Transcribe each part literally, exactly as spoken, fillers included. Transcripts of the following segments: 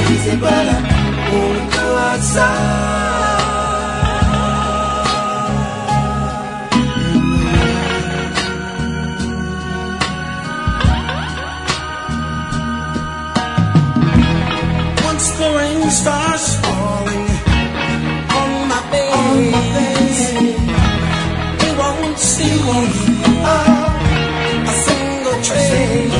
crazy, but I wanna go outside. Once the rain starts falling on my bed, it won't seem a single trace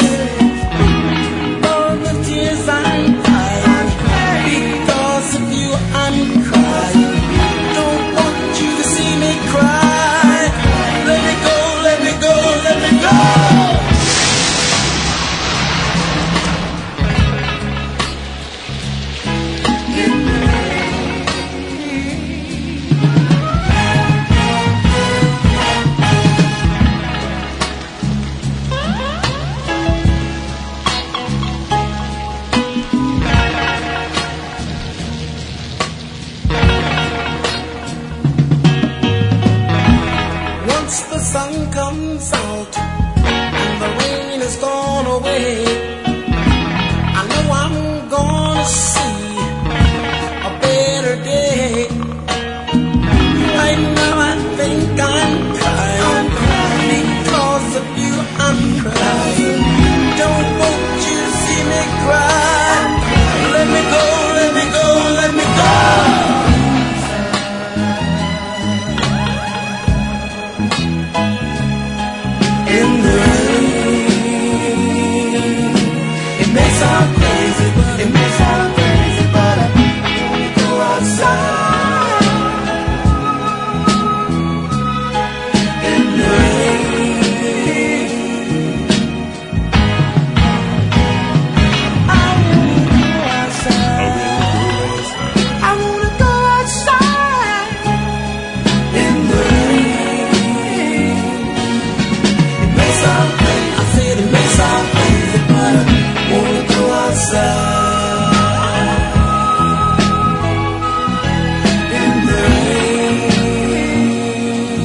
of the tears I'm crying. Because of you I'm crying. Don't want you to see me cry. Let me go, let me go, let me go. Once the sun comes out and the rain is gone away, I know I'm gonna see a better day. Right now I think I'm crying. Because of you I'm crying. Don't want you to see me cry. Let me go, let me go, let me go. In the rain, it may sound crazy, it may sound crazy, but I wanna go outside. In the rain, I wanna go outside. I wanna go outside. In the rain. I said it may sound crazy, but I wanna go outside. In the rain,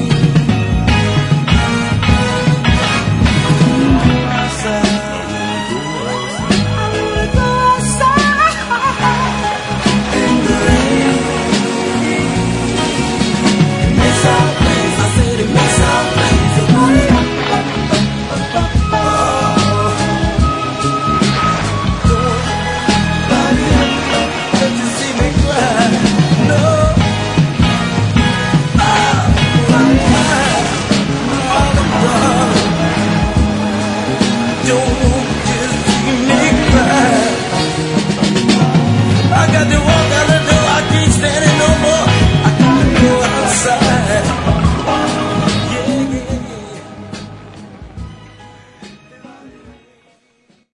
outside. I wanna go outside. In the rain, it may sound crazy. I said it may sound crazy, but I got to walk out the door, I can't stand it no more. I gotta go outside.